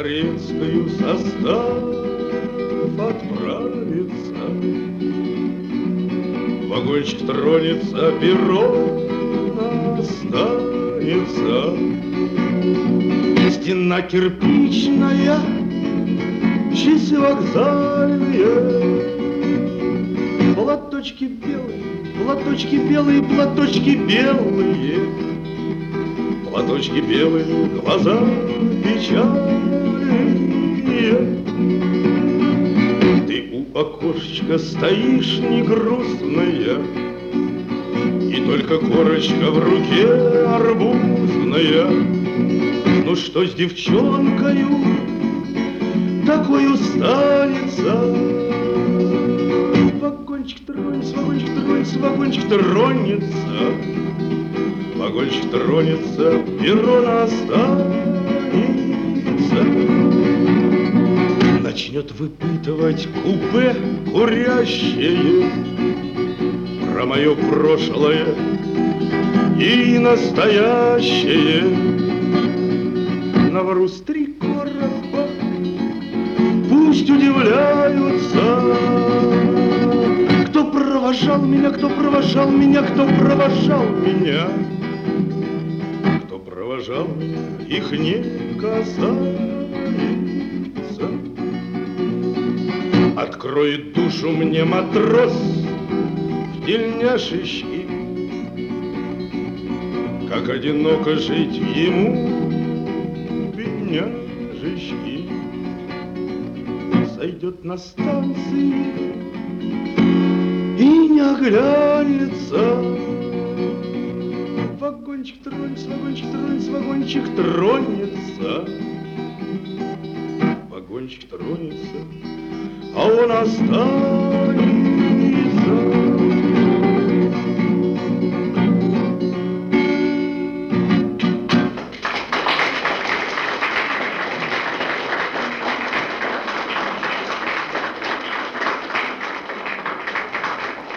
Зарецкою состав отправится. Вагончик тронется, перрон останется. Стена кирпичная, часы вокзальные. Платочки белые, платочки белые, платочки белые. Платочки белые, глаза печальные. Ты у окошечка стоишь не грустная, и только корочка в руке арбузная. Ну что с девчонкою такой станется? Вагончик тронется, вагончик тронется, вагончик тронется. Вагончик тронется, перрон останется. Начнет выпытывать купе курящее про мое прошлое и настоящее. Наврусь 3 короба, пусть удивляются. Кто провожал меня, кто провожал меня, кто провожал меня. Кто провожал меня, их не касается. Откроет душу мне матрос в тельняшечке. Как одиноко жить ему, бедняжечки. Сойдет на станции и не оглянется. Вагончик тронется, вагончик тронется, вагончик тронется. Вагончик тронется, а он останется.